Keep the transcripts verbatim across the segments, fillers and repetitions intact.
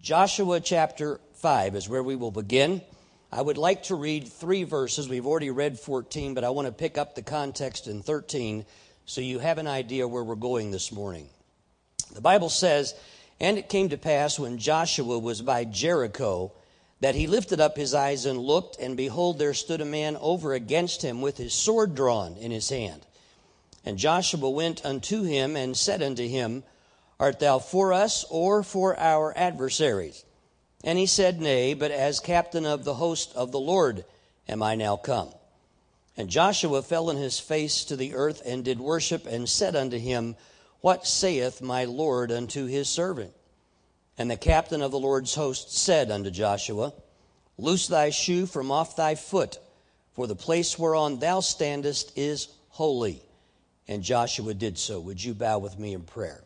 Joshua chapter five is where we will begin. I would like to read three verses. We've already read fourteen, but I want to pick up the context in thirteen so you have an idea where we're going this morning. The Bible says, "And it came to pass when Joshua was by Jericho, that he lifted up his eyes and looked, and behold, there stood a man over against him with his sword drawn in his hand. And Joshua went unto him and said unto him, Art thou for us or for our adversaries? And he said, Nay, but as captain of the host of the Lord am I now come. And Joshua fell on his face to the earth and did worship, and said unto him, What saith my Lord unto his servant? And the captain of the Lord's host said unto Joshua, Loose thy shoe from off thy foot, for the place whereon thou standest is holy. And Joshua did so." Would you bow with me in prayer?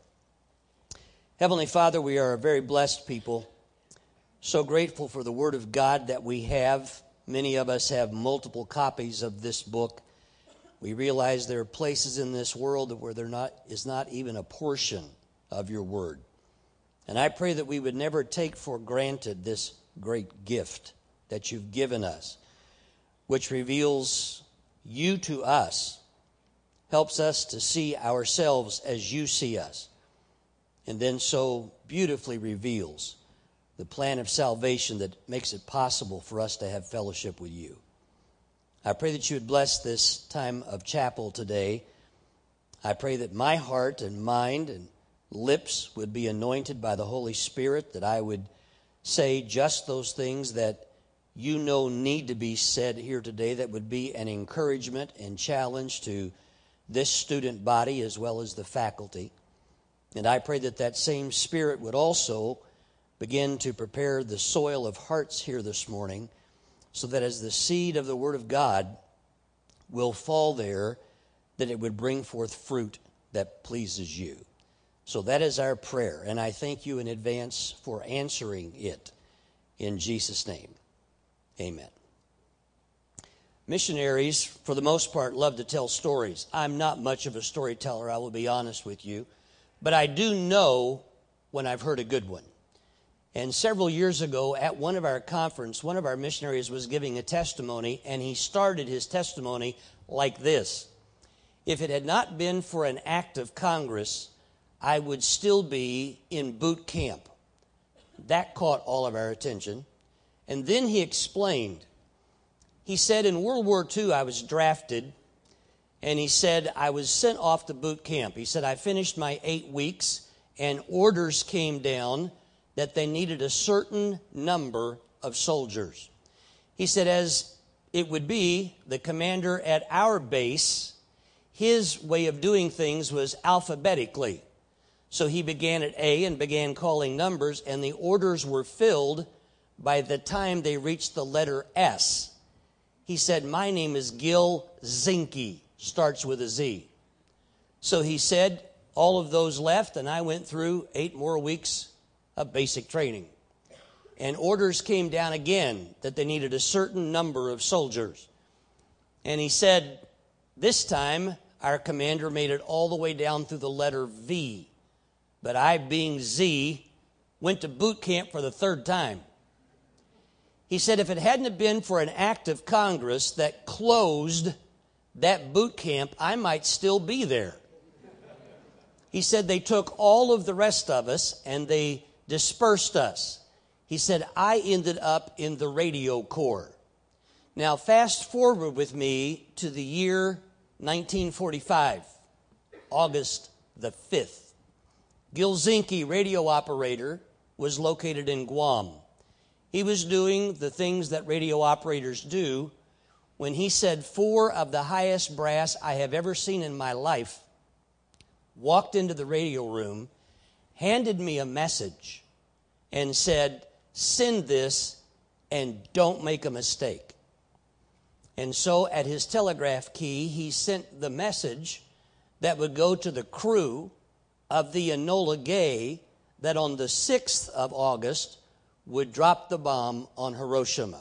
Heavenly Father, we are a very blessed people. So grateful for the Word of God that we have. Many of us have multiple copies of this book. We realize there are places in this world where there not is not even a portion of your Word. And I pray that we would never take for granted this great gift that you've given us, which reveals you to us, helps us to see ourselves as you see us, and then so beautifully reveals the plan of salvation that makes it possible for us to have fellowship with you. I pray that you would bless this time of chapel today. I pray that my heart and mind and lips would be anointed by the Holy Spirit, that I would say just those things that you know need to be said here today, that would be an encouragement and challenge to this student body as well as the faculty. And I pray that that same Spirit would also begin to prepare the soil of hearts here this morning, so that as the seed of the Word of God will fall there, that it would bring forth fruit that pleases you. So that is our prayer, and I thank you in advance for answering it. In Jesus' name, amen. Missionaries, for the most part, love to tell stories. I'm not much of a storyteller, I will be honest with you. But I do know when I've heard a good one. And several years ago at one of our conference, one of our missionaries was giving a testimony, and he started his testimony like this. If it had not been for an act of Congress, I would still be in boot camp. That caught all of our attention. And then he explained. He said, in World War Two, I was drafted, and he said, I was sent off to boot camp. He said, I finished my eight weeks, and orders came down that they needed a certain number of soldiers. He said, as it would be, the commander at our base, his way of doing things was alphabetically. So he began at A and began calling numbers, and the orders were filled by the time they reached the letter S. He said, my name is Gil Zinke, starts with a Z. So he said, all of those left, and I went through eight more weeks of basic training. And orders came down again that they needed a certain number of soldiers. And he said, this time, our commander made it all the way down through the letter V. But I, being Z, went to boot camp for the third time. He said if it hadn't have been for an act of Congress that closed that boot camp, I might still be there. He said they took all of the rest of us and they dispersed us. He said I ended up in the radio corps. Now fast forward with me to the year nineteen forty-five, August the fifth. Gil Zinke, radio operator, was located in Guam. He was doing the things that radio operators do when he said four of the highest brass I have ever seen in my life walked into the radio room, handed me a message, and said, send this and don't make a mistake. And so at his telegraph key, he sent the message that would go to the crew of the Enola Gay that on the sixth of August would drop the bomb on Hiroshima.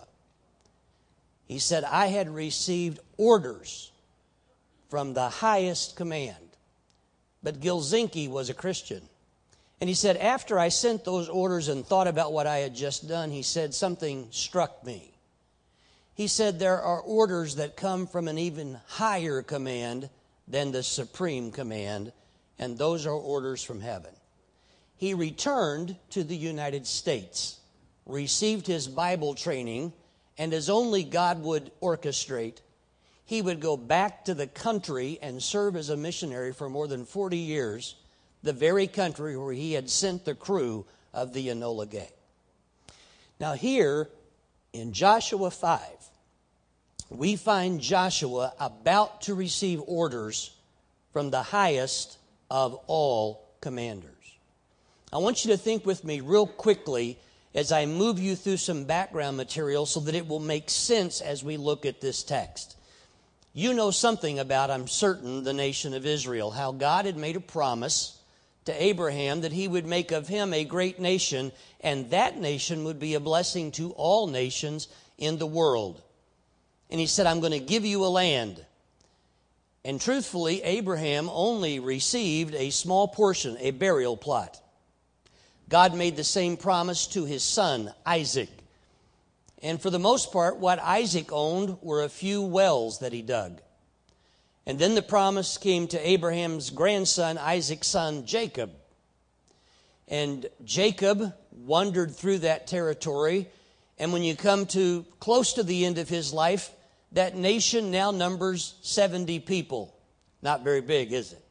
He said, I had received orders from the highest command. But Gil Zinke was a Christian. And he said, after I sent those orders and thought about what I had just done, he said, something struck me. He said, there are orders that come from an even higher command than the supreme command, and those are orders from heaven. He returned to the United States, received his Bible training, and as only God would orchestrate, he would go back to the country and serve as a missionary for more than forty years, the very country where he had sent the crew of the Enola Gay. Now here in Joshua five, we find Joshua about to receive orders from the highest of all commanders. I want you to think with me real quickly as I move you through some background material so that it will make sense as we look at this text. You know something about, I'm certain, the nation of Israel, how God had made a promise to Abraham that he would make of him a great nation, and that nation would be a blessing to all nations in the world. And he said, I'm going to give you a land. And truthfully, Abraham only received a small portion, a burial plot. God made the same promise to his son, Isaac. And for the most part, what Isaac owned were a few wells that he dug. And then the promise came to Abraham's grandson, Isaac's son, Jacob. And Jacob wandered through that territory. And when you come to close to the end of his life, that nation now numbers seventy people. Not very big, is it?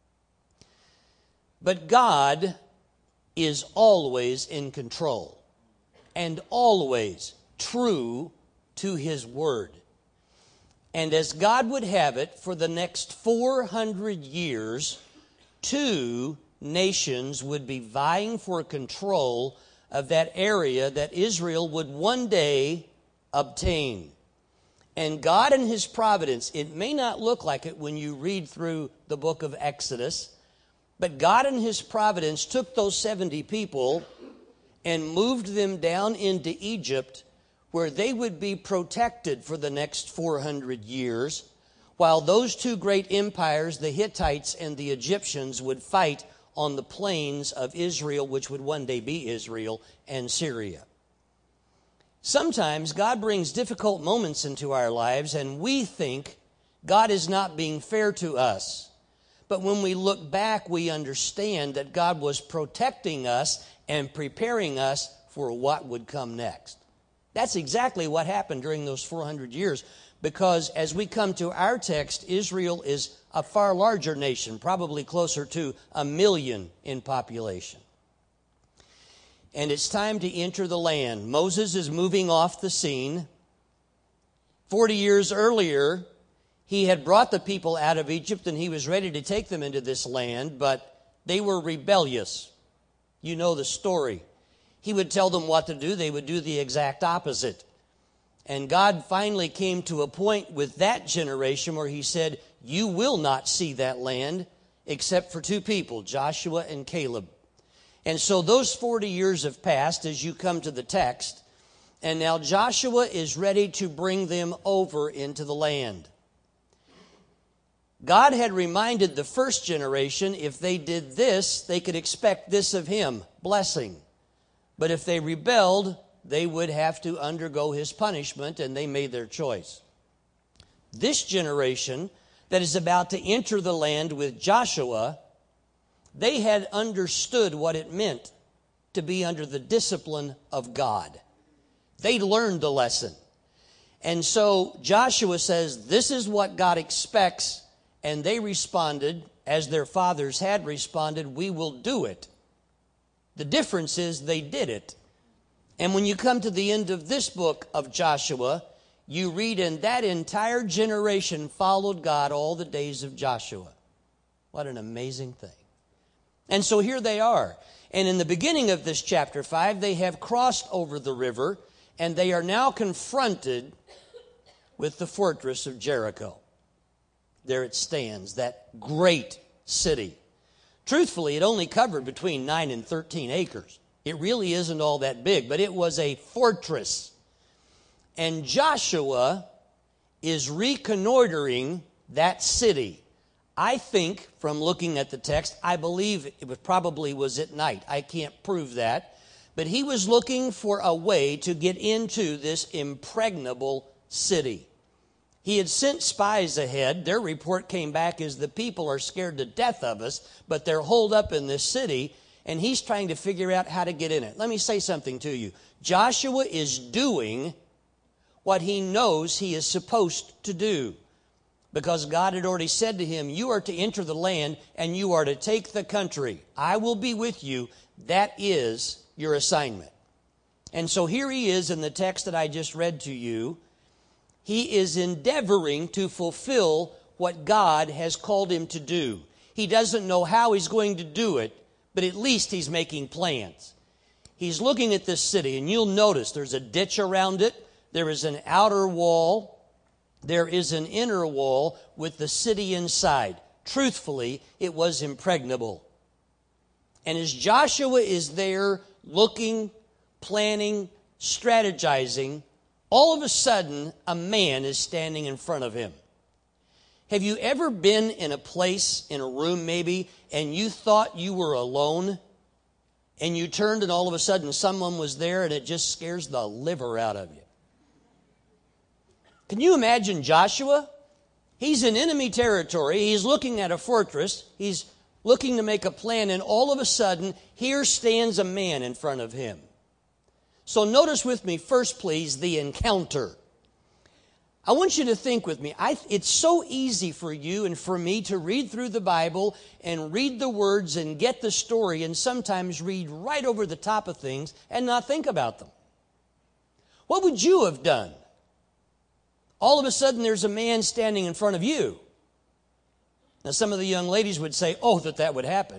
But God is always in control and always true to his word. And as God would have it, for the next four hundred years, two nations would be vying for control of that area that Israel would one day obtain. And God in his providence, it may not look like it when you read through the book of Exodus, but God in his providence took those seventy people and moved them down into Egypt, where they would be protected for the next four hundred years, while those two great empires, the Hittites and the Egyptians, would fight on the plains of Israel, which would one day be Israel and Syria. Sometimes God brings difficult moments into our lives, and we think God is not being fair to us. But when we look back, we understand that God was protecting us and preparing us for what would come next. That's exactly what happened during those four hundred years, because as we come to our text, Israel is a far larger nation, probably closer to a million in population. And it's time to enter the land. Moses is moving off the scene. Forty years earlier, he had brought the people out of Egypt and he was ready to take them into this land, but they were rebellious. You know the story. He would tell them what to do. They would do the exact opposite. And God finally came to a point with that generation where he said, you will not see that land except for two people, Joshua and Caleb. And so those forty years have passed as you come to the text, and now Joshua is ready to bring them over into the land. God had reminded the first generation, if they did this, they could expect this of him, blessing. But if they rebelled, they would have to undergo his punishment, and they made their choice. This generation that is about to enter the land with Joshua, they had understood what it meant to be under the discipline of God. They learned the lesson. And so Joshua says, this is what God expects. And they responded, as their fathers had responded, we will do it. The difference is they did it. And when you come to the end of this book of Joshua, you read, and that entire generation followed God all the days of Joshua. What an amazing thing. And so here they are. And in the beginning of this chapter five, they have crossed over the river, and they are now confronted with the fortress of Jericho. There it stands, that great city. Truthfully, it only covered between nine and thirteen acres. It really isn't all that big, but it was a fortress. And Joshua is reconnoitering that city, I think, from looking at the text, I believe it was probably was at night. I can't prove that. But he was looking for a way to get into this impregnable city. He had sent spies ahead. Their report came back as the people are scared to death of us, but they're holed up in this city, and he's trying to figure out how to get in it. Let me say something to you. Joshua is doing what he knows he is supposed to do, because God had already said to him, you are to enter the land and you are to take the country. I will be with you. That is your assignment. And so here he is in the text that I just read to you. He is endeavoring to fulfill what God has called him to do. He doesn't know how he's going to do it, but at least he's making plans. He's looking at this city, and you'll notice there's a ditch around it. There is an outer wall. There is an inner wall with the city inside. Truthfully, it was impregnable. And as Joshua is there looking, planning, strategizing, all of a sudden, a man is standing in front of him. Have you ever been in a place, in a room maybe, and you thought you were alone? And you turned and all of a sudden someone was there and it just scares the liver out of you. Can you imagine Joshua? He's in enemy territory. He's looking at a fortress. He's looking to make a plan, and all of a sudden, here stands a man in front of him. So notice with me first, please, the encounter. I want you to think with me. I, it's so easy for you and for me to read through the Bible and read the words and get the story and sometimes read right over the top of things and not think about them. What would you have done? All of a sudden, there's a man standing in front of you. Now, some of the young ladies would say, oh, that that would happen.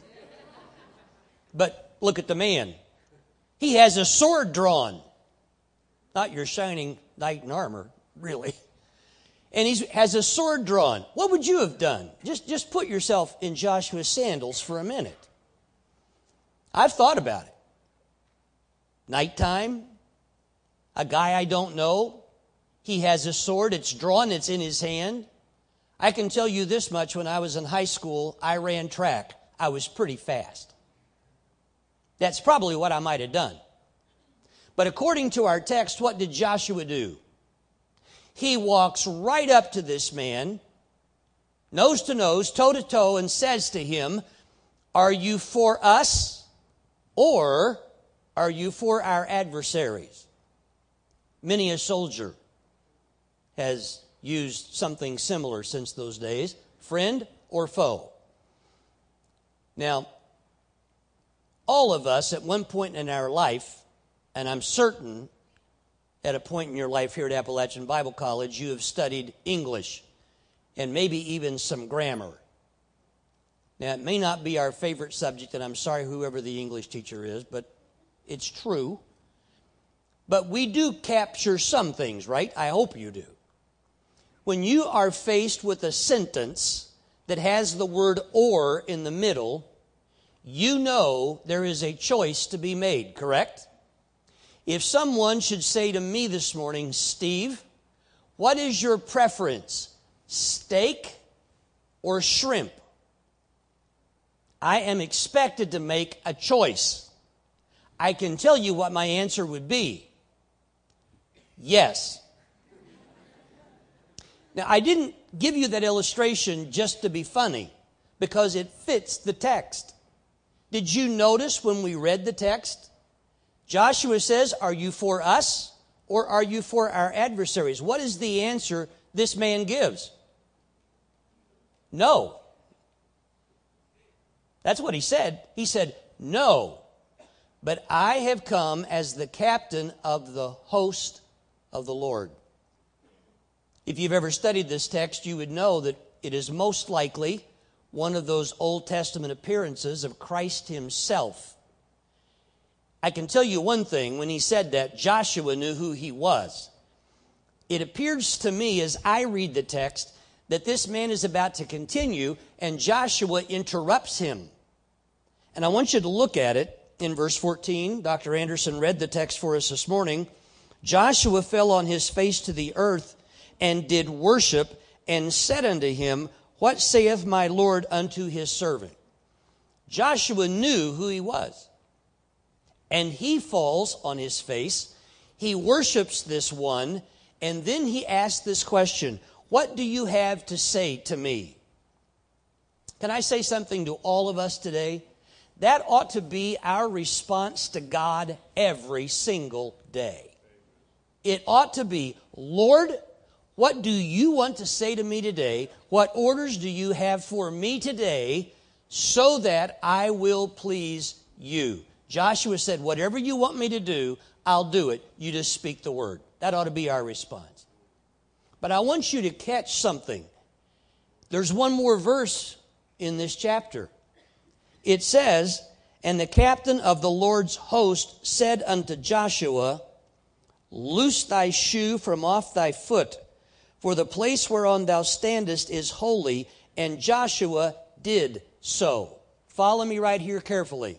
But look at the man. He has a sword drawn. Not your shining knight in armor, really. And he has a sword drawn. What would you have done? Just, just put yourself in Joshua's sandals for a minute. I've thought about it. Nighttime, a guy I don't know. He has a sword. It's drawn. It's in his hand. I can tell you this much. When I was in high school, I ran track. I was pretty fast. That's probably what I might have done. But according to our text, what did Joshua do? He walks right up to this man, nose to nose, toe to toe, and says to him, are you for us or are you for our adversaries? Many a soldier has used something similar since those days, friend or foe. Now, all of us at one point in our life, and I'm certain at a point in your life here at Appalachian Bible College, you have studied English and maybe even some grammar. Now, it may not be our favorite subject, and I'm sorry whoever the English teacher is, but it's true. But we do capture some things, right? I hope you do. When you are faced with a sentence that has the word or in the middle, you know there is a choice to be made, correct? If someone should say to me this morning, Steve, what is your preference, steak or shrimp? I am expected to make a choice. I can tell you what my answer would be. Yes. Now, I didn't give you that illustration just to be funny, because it fits the text. Did you notice when we read the text? Joshua says, are you for us or are you for our adversaries? What is the answer this man gives? No. That's what he said. He said, no, but I have come as the captain of the host of the Lord. If you've ever studied this text, you would know that it is most likely one of those Old Testament appearances of Christ himself. I can tell you one thing, when he said that, Joshua knew who he was. It appears to me as I read the text that this man is about to continue and Joshua interrupts him. And I want you to look at it in verse fourteen. Doctor Anderson read the text for us this morning. Joshua fell on his face to the earth and did worship and said unto him, what saith my Lord unto his servant? Joshua knew who he was. And he falls on his face. He worships this one. And then he asks this question, what do you have to say to me? Can I say something to all of us today? That ought to be our response to God every single day. It ought to be, Lord, what do you want to say to me today? What orders do you have for me today so that I will please you? Joshua said, whatever you want me to do, I'll do it. You just speak the word. That ought to be our response. But I want you to catch something. There's one more verse in this chapter. It says, and the captain of the Lord's host said unto Joshua, loose thy shoe from off thy foot, for the place whereon thou standest is holy. And Joshua did so. Follow me right here carefully.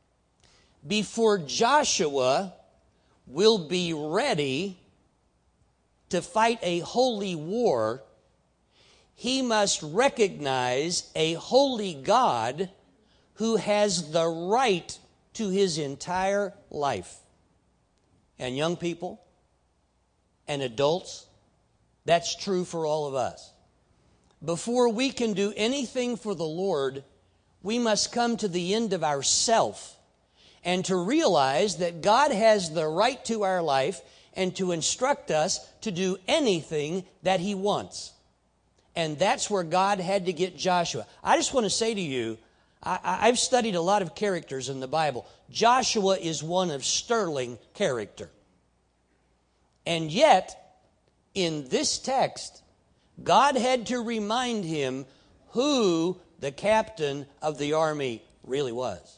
Before Joshua will be ready to fight a holy war, he must recognize a holy God who has the right to his entire life. And young people and adults, that's true for all of us. Before we can do anything for the Lord, we must come to the end of ourself and to realize that God has the right to our life and to instruct us to do anything that he wants. And that's where God had to get Joshua. I just want to say to you, I, I've studied a lot of characters in the Bible. Joshua is one of sterling character. And yet, in this text, God had to remind him who the captain of the army really was.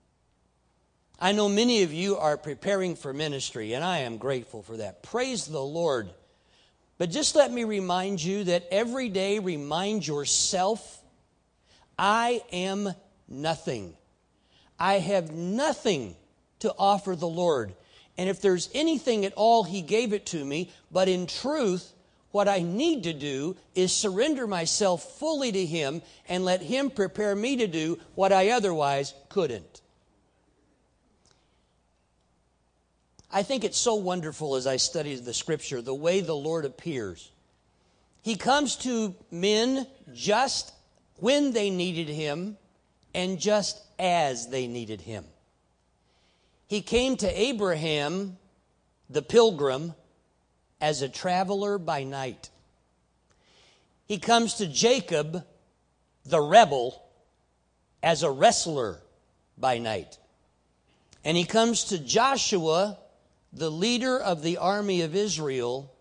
I know many of you are preparing for ministry, and I am grateful for that. Praise the Lord. But just let me remind you that every day remind yourself, I am nothing. I have nothing to offer the Lord. And if there's anything at all, he gave it to me. But in truth, what I need to do is surrender myself fully to him and let him prepare me to do what I otherwise couldn't. I think it's so wonderful as I study the Scripture, the way the Lord appears. He comes to men just when they needed him and just as they needed him. He came to Abraham, the pilgrim, as a traveler by night. He comes to Jacob, the rebel, as a wrestler by night. And he comes to Joshua, the leader of the army of Israel,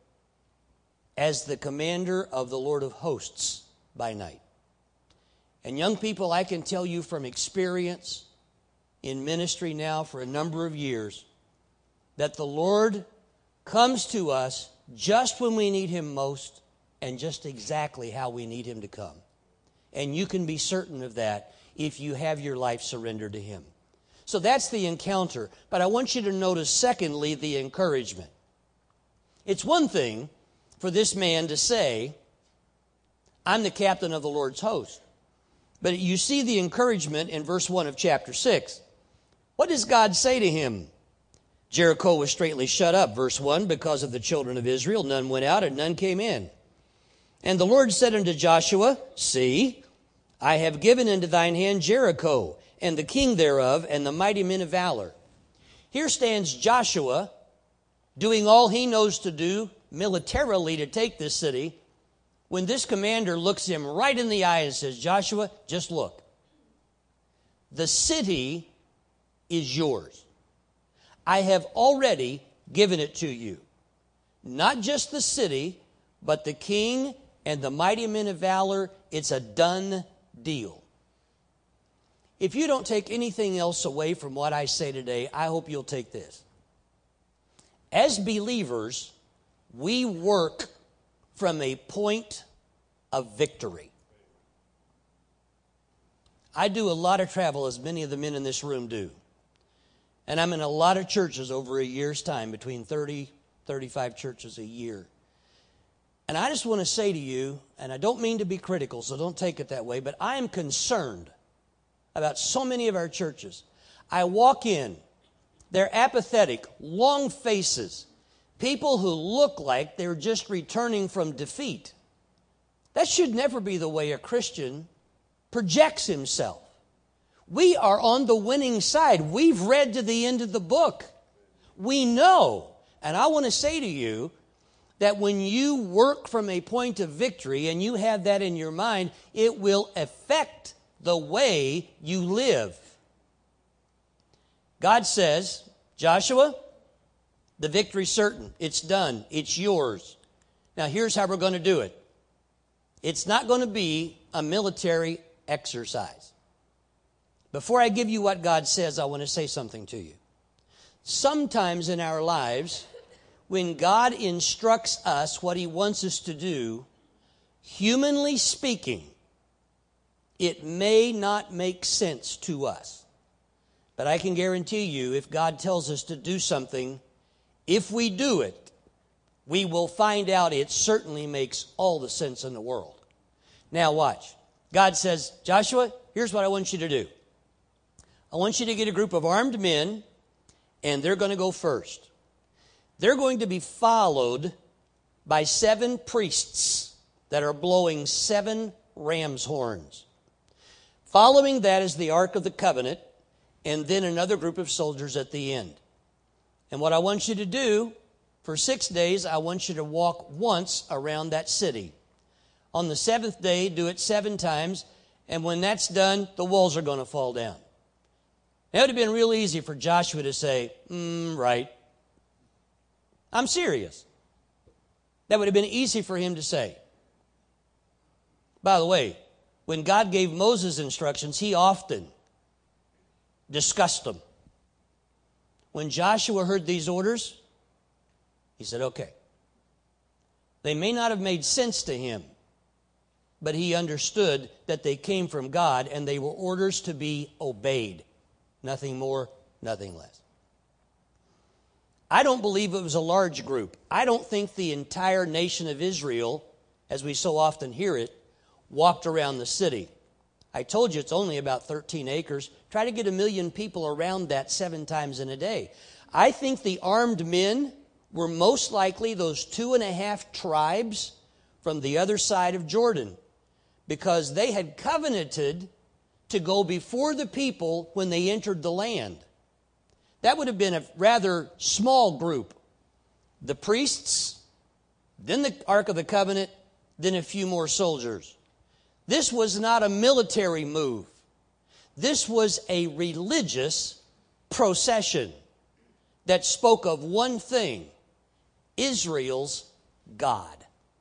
as the commander of the Lord of hosts by night. And young people, I can tell you from experience in ministry now for a number of years that the Lord comes to us just when we need him most and just exactly how we need him to come. And you can be certain of that if you have your life surrendered to him. So that's the encounter. But I want you to notice, secondly, the encouragement. It's one thing for this man to say, I'm the captain of the Lord's host. But you see the encouragement in verse one of chapter six. What does God say to him? Jericho was straightly shut up, verse one, because of the children of Israel. None went out and none came in. And the Lord said unto Joshua, see, I have given into thine hand Jericho, and the king thereof, and the mighty men of valor. Here stands Joshua, doing all he knows to do militarily to take this city, when this commander looks him right in the eye and says, Joshua, just look. The city is yours. I have already given it to you. Not just the city, but the king and the mighty men of valor. It's a done deal. If you don't take anything else away from what I say today, I hope you'll take this. As believers, we work from a point of victory. I do a lot of travel, as many of the men in this room do. And I'm in a lot of churches over a year's time, between thirty, thirty-five churches a year. And I just want to say to you, and I don't mean to be critical, so don't take it that way, but I am concerned about so many of our churches. I walk in, they're apathetic, long faces, people who look like they're just returning from defeat. That should never be the way a Christian projects himself. We are on the winning side. We've read to the end of the book. We know. And I want to say to you that when you work from a point of victory and you have that in your mind, it will affect the way you live. God says, Joshua, the victory's certain. It's done. It's yours. Now here's how we're going to do it. It's not going to be a military exercise. Before I give you what God says, I want to say something to you. Sometimes in our lives, when God instructs us what He wants us to do, humanly speaking, it may not make sense to us. But I can guarantee you, if God tells us to do something, if we do it, we will find out it certainly makes all the sense in the world. Now watch. God says, Joshua, here's what I want you to do. I want you to get a group of armed men, and they're going to go first. They're going to be followed by seven priests that are blowing seven ram's horns. Following that is the Ark of the Covenant, and then another group of soldiers at the end. And what I want you to do, for six days, I want you to walk once around that city. On the seventh day, do it seven times, and when that's done, the walls are going to fall down. It would have been real easy for Joshua to say, mm, right. I'm serious. That would have been easy for him to say. By the way, when God gave Moses instructions, he often discussed them. When Joshua heard these orders, he said, okay. They may not have made sense to him, but he understood that they came from God and they were orders to be obeyed. Nothing more, nothing less. I don't believe it was a large group. I don't think the entire nation of Israel, as we so often hear it, walked around the city. I told you it's only about thirteen acres. Try to get a million people around that seven times in a day. I think the armed men were most likely those two and a half tribes from the other side of Jordan, because they had covenanted to go before the people when they entered the land. That would have been a rather small group. The priests, then the Ark of the Covenant, then a few more soldiers. This was not a military move. This was a religious procession that spoke of one thing: Israel's God.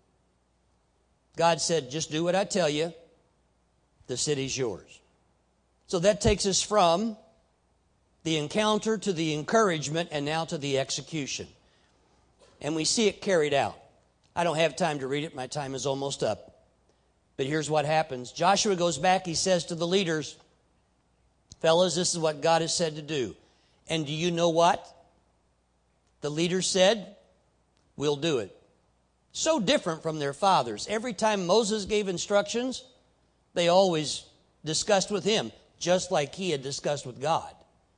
God said, just do what I tell you. The city's yours. So that takes us from the encounter to the encouragement and now to the execution. And we see it carried out. I don't have time to read it. My time is almost up. But here's what happens. Joshua goes back. He says to the leaders, fellas, this is what God has said to do. And do you know what? The leaders said, we'll do it. So different from their fathers. Every time Moses gave instructions, they always discussed with him, just like he had discussed with God.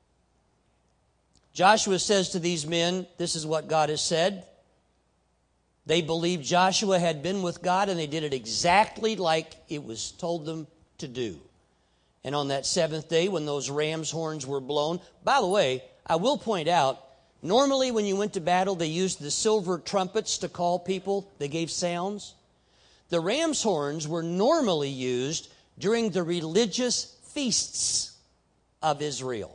Joshua says to these men, this is what God has said. They believed Joshua had been with God, and they did it exactly like it was told them to do. And on that seventh day, when those ram's horns were blown, by the way, I will point out, normally when you went to battle, they used the silver trumpets to call people. They gave sounds. The ram's horns were normally used during the religious feasts of Israel.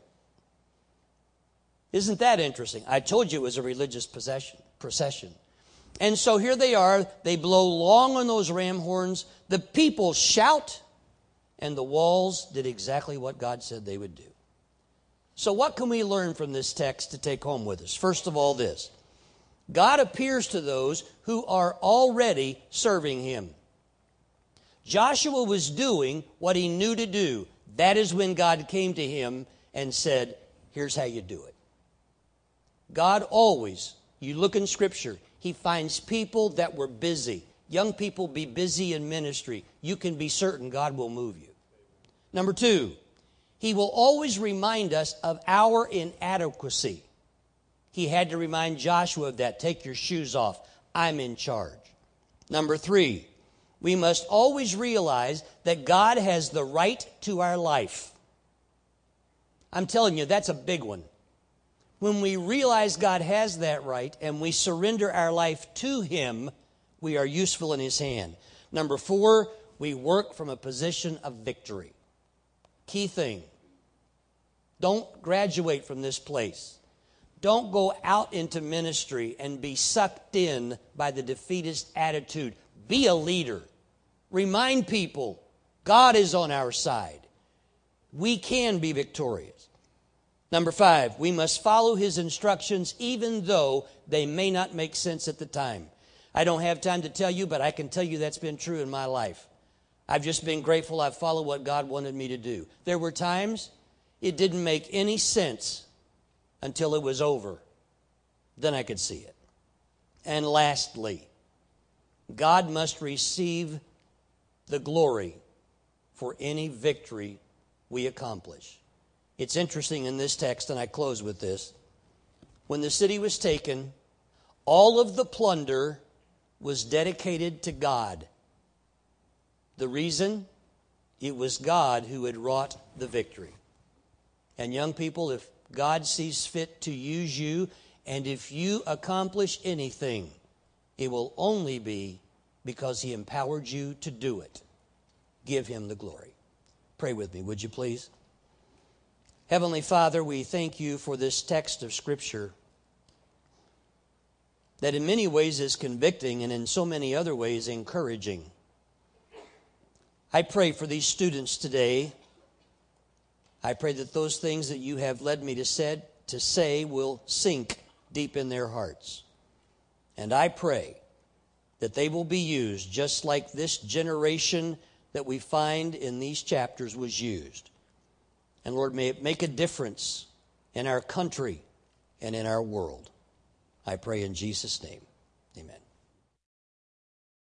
Isn't that interesting? I told you it was a religious procession. procession. And so here they are. They blow long on those ram horns. The people shout, and the walls did exactly what God said they would do. So what can we learn from this text to take home with us? First of all, this. God appears to those who are already serving Him. Joshua was doing what he knew to do. That is when God came to him and said, here's how you do it. God always, you look in Scripture, He finds people that were busy. Young people, be busy in ministry. You can be certain God will move you. Number two, He will always remind us of our inadequacy. He had to remind Joshua of that. Take your shoes off. I'm in charge. Number three, we must always realize that God has the right to our life. I'm telling you, that's a big one. When we realize God has that right and we surrender our life to Him, we are useful in His hand. Number four, we work from a position of victory. Key thing, don't graduate from this place. Don't go out into ministry and be sucked in by the defeatist attitude. Be a leader. Remind people God is on our side. We can be victorious. Number five, we must follow His instructions even though they may not make sense at the time. I don't have time to tell you, but I can tell you that's been true in my life. I've just been grateful I've followed what God wanted me to do. There were times it didn't make any sense until it was over. Then I could see it. And lastly, God must receive the glory for any victory we accomplish. It's interesting in this text, and I close with this. When the city was taken, all of the plunder was dedicated to God. The reason? It was God who had wrought the victory. And young people, if God sees fit to use you, and if you accomplish anything, it will only be because He empowered you to do it. Give Him the glory. Pray with me, would you please? Heavenly Father, we thank You for this text of Scripture that in many ways is convicting and in so many other ways encouraging. I pray for these students today. I pray that those things that You have led me to, said, to say will sink deep in their hearts. And I pray that they will be used just like this generation that we find in these chapters was used. And Lord, may it make a difference in our country and in our world. I pray in Jesus' name. Amen.